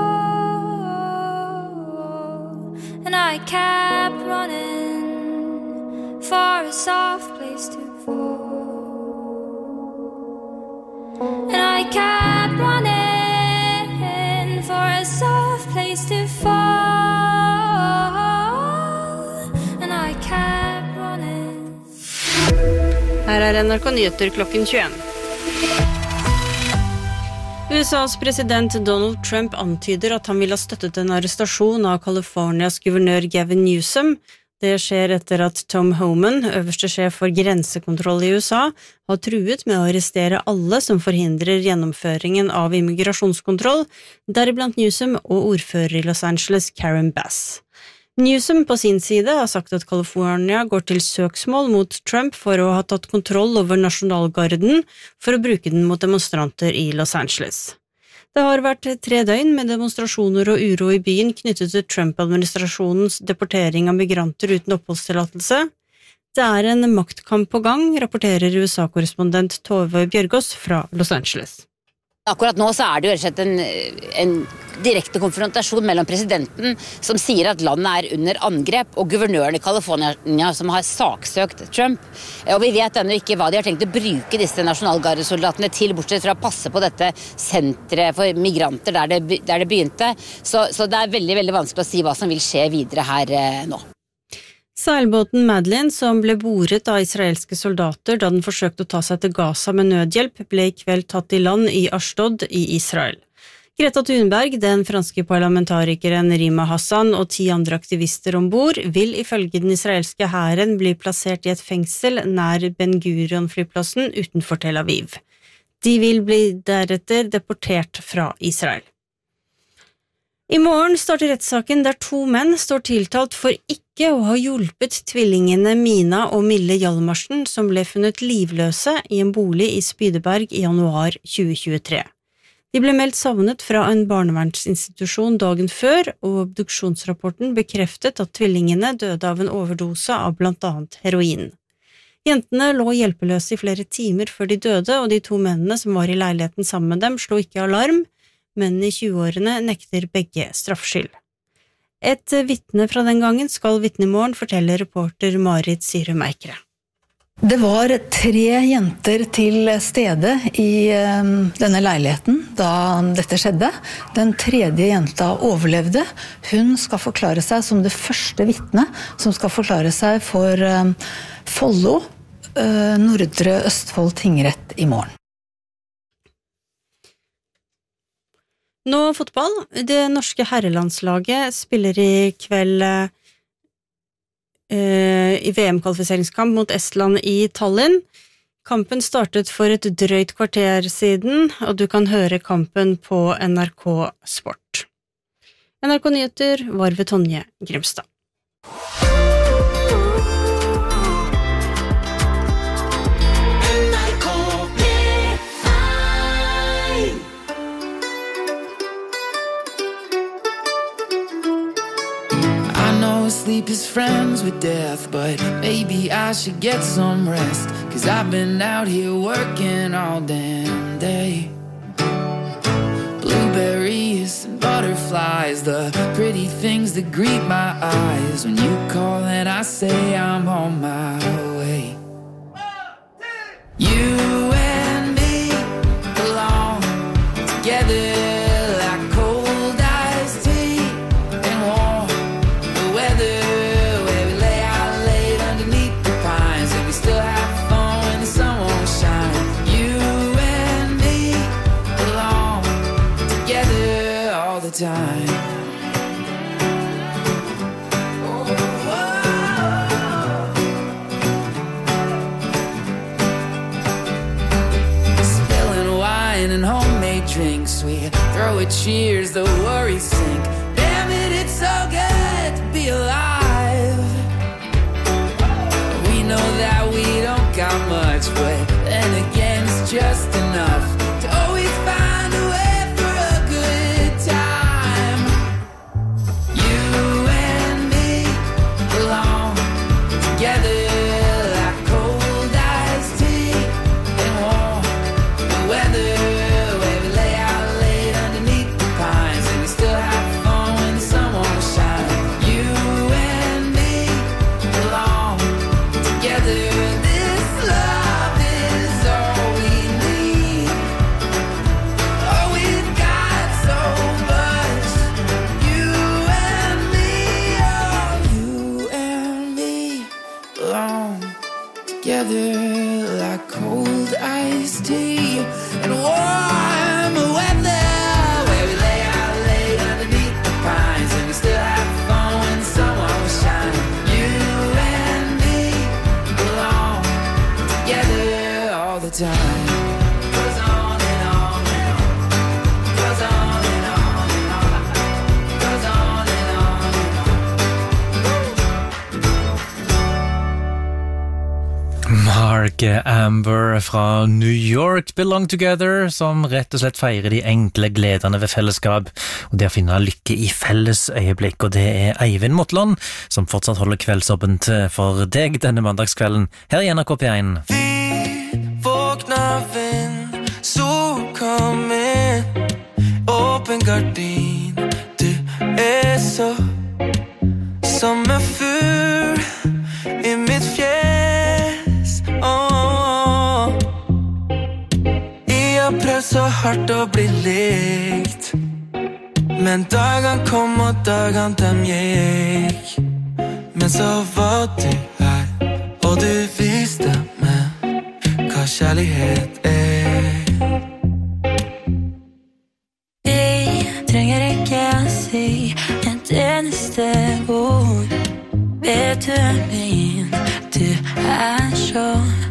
fall. And I kept running for a soft place to fall. And I kept running for a soft place to fall. And I kept running. Her er N R K Nyheter klokken tjueen. U S A's president Donald Trump antyder at han vil ha støttet en arrestasjon av Californias guvernør Gavin Newsom. Det skjer etter at Tom Homan, øverste sjef for grensekontroll i U S A, har truet med å arrestere alle som forhindrer gjennomføringen av immigrasjonskontroll, deriblant Newsom og ordfører i Los Angeles Karen Bass. Newsom på sin side har sagt at California går til søksmål mot Trump for å ha tatt kontroll over nasjonalgarden for å bruke den mot demonstranter i Los Angeles. Det har vært tre døgn med demonstrasjoner og uro i byen knyttet til Trump-administrasjonens deportering av migranter uten oppholdstillatelse. Det er en maktkamp på gang, rapporterer U S A-korrespondent Tove Bjørgaas fra Los Angeles. Akkurat nå så er det jo rett og slett en, en direkte konfrontasjon mellom presidenten som sier at landet er under angrep, og guvernøren i California som har saksøkt Trump. Og vi vet ennå ikke hva de har tenkt å bruke disse nasjonalgardesoldatene til, bortsett fra å passe på dette senteret for migranter der det, der det begynte. Så, så det er veldig, veldig vanskelig å si hva som vil skje videre her eh, nå. Seilbåten Madeline, som ble boret av israelske soldater da den forsøkte å ta seg til Gaza med nødhjelp, ble i kveld tatt i land i Ashdod i Israel. Greta Thunberg, den franske parlamentarikeren Rima Hassan og ti andre aktivister ombord vil ifølge den israelske hæren bli plassert i et fengsel nær Ben Gurion-flyplassen utenfor Tel Aviv. De vil bli deretter deportert fra Israel. I morgen starter rettssaken der to menn står tiltalt for ikke å ha hjulpet tvillingene Mina og Mille Hjalmarsen som ble funnet livløse i en bolig i Spydeberg i januar tjue tjuetre. De ble meldt savnet fra en barnevernsinstitusjon dagen før, og obduksjonsrapporten bekreftet at tvillingene døde av en overdose av blant annet heroin. Jentene lå hjelpeløse i flere timer før de døde, og de to mennene som var i leiligheten sammen med dem slo ikke alarm. Mennene i tjueårene nekter begge straffskyld. Et vitne fra den gangen skal vitne i morgen, forteller reporter Marit Syre Meikere. Det var tre jenter til stede i denne leiligheten da dette skjedde. Den tredje jenta overlevde. Hun skal forklare seg som det første vitne som skal forklare seg for Follo, Nordre Østfold tingrett i morgen. Nå fotball. Det norske herrelandslaget spiller i kveld eh, i V M-kvalifiseringskamp mot Estland i Tallinn. Kampen startet for et drøyt kvarter siden, og du kan høre kampen på N R K Sport. N R K Nyheter var ved Tonje Grimstad. Sleep is friends with death, but maybe I should get some rest, 'cause I've been out here working all damn day. Blueberry bees and butterflies, the pretty things that greet my eyes. When you call and I say I'm on my way. You and me belong together like cold iced tea and warm the weather, where we lay out late underneath the pines and we still have fun when the sun won't shine. You and me belong together all the time. And homemade drinks, we throw a cheers, the worries sink. Damn it, it's so good to be alive. We know that we don't got much, but then again it's just enough to always find a way for a good time. You and me belong together like cold iced tea and warm the weather. Like cold iced tea and warm weather, where we lay out late underneath the pines and we still have fun when the sun won't shine. You and me belong together all the time. Goes on and on and on. Goes on and on and on. Goes on and on and on. Mark Amber fra New York, Belong Together, som rett og slett feirer de enkle gledene ved fellesskap, og det å finne lykke i felles øyeblikk, og det er Eivind Motland, som fortsatt holder kveldsåpent for deg denne mandagskvelden, her i N R K P én. Våkna vind, sol kom inn, åpen gardin, du er så som en fugl i mitt fjes. Oh, jeg har prøvd så hardt å bli likt, men dagene kom og dagene dem gikk. Men så var du her, og du viste meg hva kjærlighet er. Jeg trenger ikke å si et eneste ord. Vet du er min, du er så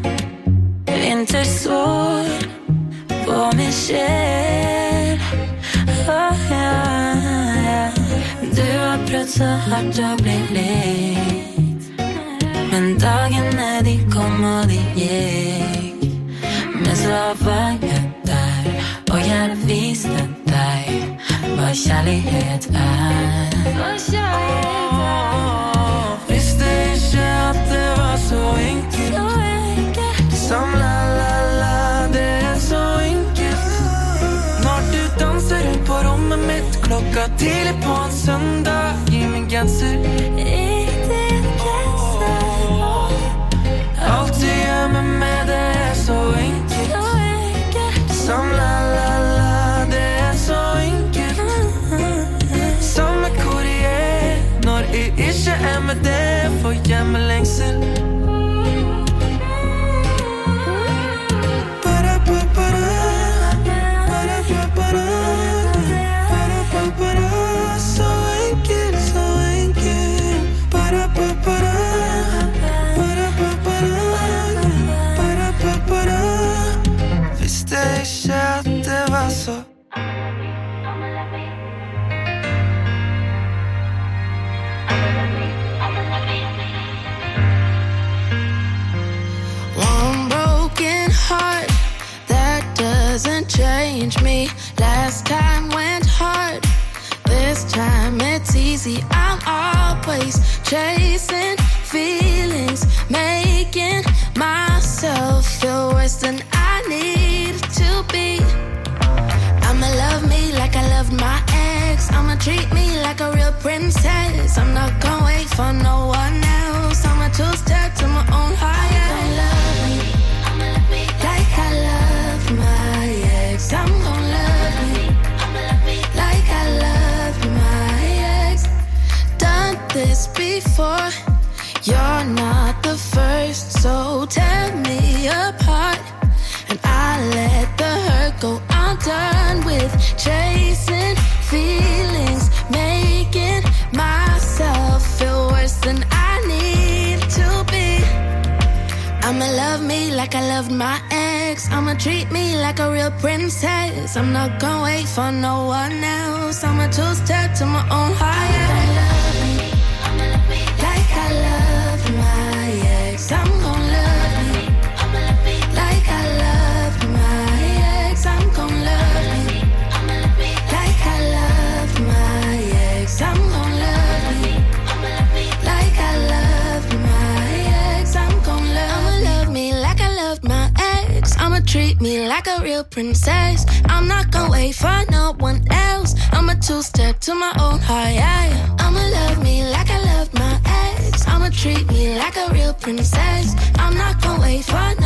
vintersår på min sjel. Oh, yeah. Du har prøvd så hardt å bli likt, men dagene de kom og de gikk. Men så var jeg der, og jeg viste deg hva kjærlighet er. Hva kjærlighet er. Visste ikke at det var så enkelt, som la la la, det er så enkelt. Når du danser rundt på rommet mitt klokka tidlig på en søndag, gi meg genser i din genser. Alt du gjør med meg, det er så enkelt, som la la la, det er så enkelt. Samme hvor jeg er, når jeg ikke er med det, for hjemmelengsel. Så enkelt, så enkelt. Visste ikke at det var så. One broken heart that doesn't change me. Last time went hard, this time it's easy. I'm always chasing feelings, making myself feel worse than I need to be. I'ma love me like I loved my ex. treat me like a real princess. I'm not gonna wait for no one else. I'ma two-step to my own heart. Yeah. I'm gonna love me, I'ma love me like I love my ex. I'm gonna love me, I'ma love me like I love my ex. Done this before, you're not the first, so tear me apart, and I let the hurt go. I'm done with chasing feelings, making myself feel worse than I need to be. I'ma love me like I loved my ex. I'ma treat me like a real princess. I'm not gonna wait for no one else. I'ma two-step to my own heart. Yeah. I'ma love me, I'ma love me like I love my ex. I'm gonna love me, I'ma love me like I love my ex. I'm gonna love me, I'ma love me like I love my ex. I'm gonna love me, I'ma love me like I love my ex. I'm gonna love, I'ma love me like I loved my ex. I'ma treat me like a real princess. I'm not gonna wait for no one else. I'ma two-step to my own heart, yeah, yeah. I'ma love me like I loved my ex. I'ma treat me like a real princess. I'm not gonna wait for